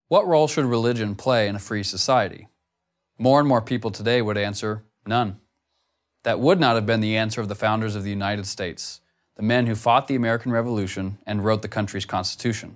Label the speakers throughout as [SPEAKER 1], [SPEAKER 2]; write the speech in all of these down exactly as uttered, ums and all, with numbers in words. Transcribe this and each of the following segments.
[SPEAKER 1] What role should religion play in a free society? More and more people today would answer, none. That would not have been the answer of the founders of the United States, the men who fought the American Revolution and wrote the country's Constitution.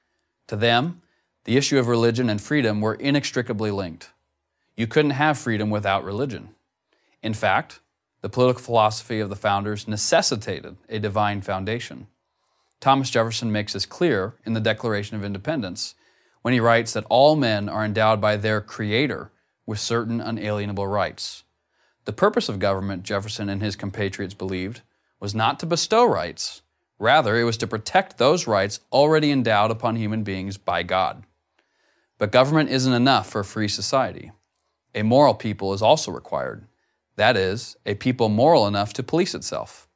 [SPEAKER 1] To them, the issue of religion and freedom were inextricably linked. You couldn't have freedom without religion. In fact, the political philosophy of the founders necessitated a divine foundation. Thomas Jefferson makes this clear in the Declaration of Independence when he writes that all men are endowed by their Creator with certain unalienable rights. The purpose of government, Jefferson and his compatriots believed, was not to bestow rights. Rather, it was to protect those rights already endowed upon human beings by God. But government isn't enough for a free society. A moral people is also required. That is, a people moral enough to police itself.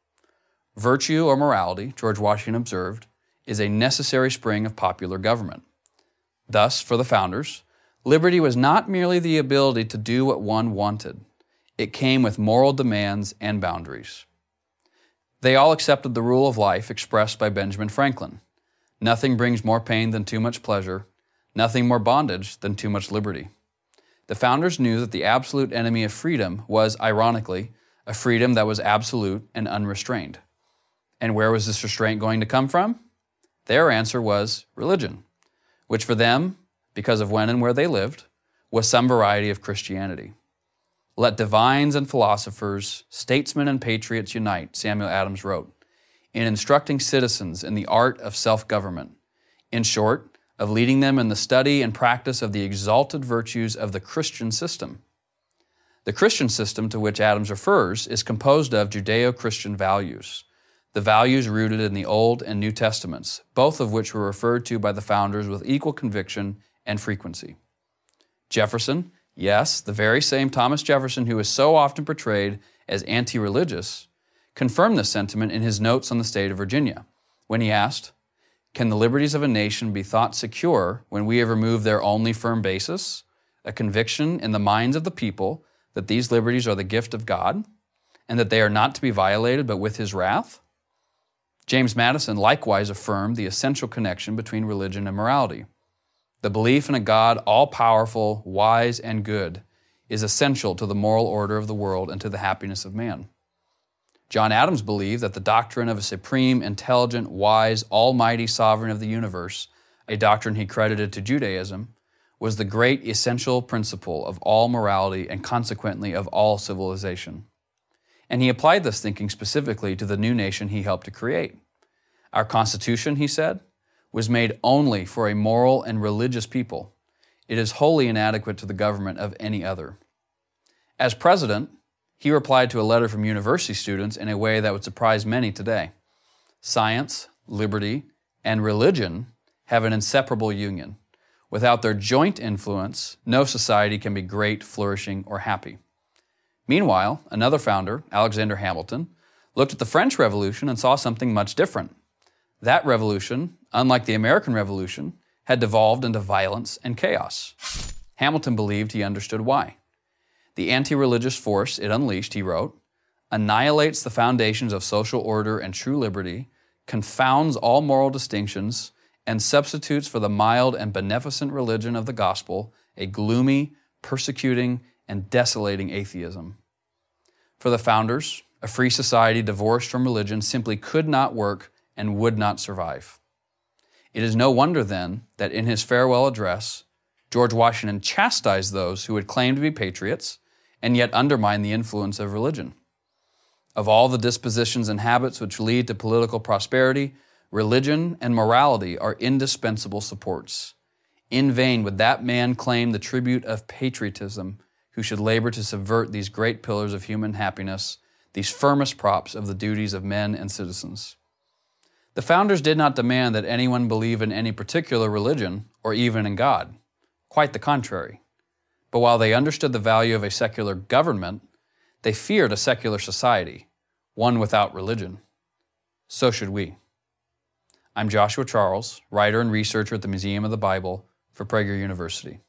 [SPEAKER 1] Virtue or morality, George Washington observed, is a necessary spring of popular government. Thus, for the founders, liberty was not merely the ability to do what one wanted. It came with moral demands and boundaries. They all accepted the rule of life expressed by Benjamin Franklin. Nothing brings more pain than too much pleasure, nothing more bondage than too much liberty. The founders knew that the absolute enemy of freedom was, ironically, a freedom that was absolute and unrestrained. And where was this restraint going to come from? Their answer was religion, which for them, because of when and where they lived, was some variety of Christianity. Let divines and philosophers, statesmen and patriots unite, Samuel Adams wrote, in instructing citizens in the art of self-government. In short, of leading them in the study and practice of the exalted virtues of the Christian system. The Christian system to which Adams refers is composed of Judeo-Christian values, the values rooted in the Old and New Testaments, both of which were referred to by the founders with equal conviction and frequency. Jefferson, yes, the very same Thomas Jefferson who is so often portrayed as anti-religious, confirmed this sentiment in his notes on the state of Virginia, when he asked, "Can the liberties of a nation be thought secure when we have removed their only firm basis, a conviction in the minds of the people that these liberties are the gift of God, and that they are not to be violated but with His wrath?" James Madison likewise affirmed the essential connection between religion and morality. The belief in a God all-powerful, wise, and good is essential to the moral order of the world and to the happiness of man. John Adams believed that the doctrine of a supreme, intelligent, wise, almighty sovereign of the universe, a doctrine he credited to Judaism, was the great essential principle of all morality and consequently of all civilization. And he applied this thinking specifically to the new nation he helped to create. Our Constitution, he said, was made only for a moral and religious people. It is wholly inadequate to the government of any other. As president, he replied to a letter from university students in a way that would surprise many today. Science, liberty, and religion have an inseparable union. Without their joint influence, no society can be great, flourishing, or happy. Meanwhile, another founder, Alexander Hamilton, looked at the French Revolution and saw something much different. That revolution, unlike the American Revolution, had devolved into violence and chaos. Hamilton believed he understood why. The anti-religious force it unleashed, he wrote, annihilates the foundations of social order and true liberty, confounds all moral distinctions, and substitutes for the mild and beneficent religion of the gospel a gloomy, persecuting, and desolating atheism. For the founders, a free society divorced from religion simply could not work and would not survive. It is no wonder, then, that in his farewell address, George Washington chastised those who would claim to be patriots and yet undermine the influence of religion. Of all the dispositions and habits which lead to political prosperity, religion and morality are indispensable supports. In vain would that man claim the tribute of patriotism who should labor to subvert these great pillars of human happiness, these firmest props of the duties of men and citizens. The founders did not demand that anyone believe in any particular religion or even in God. Quite the contrary. But while they understood the value of a secular government, they feared a secular society, one without religion. So should we. I'm Joshua Charles, writer and researcher at the Museum of the Bible for Prager University.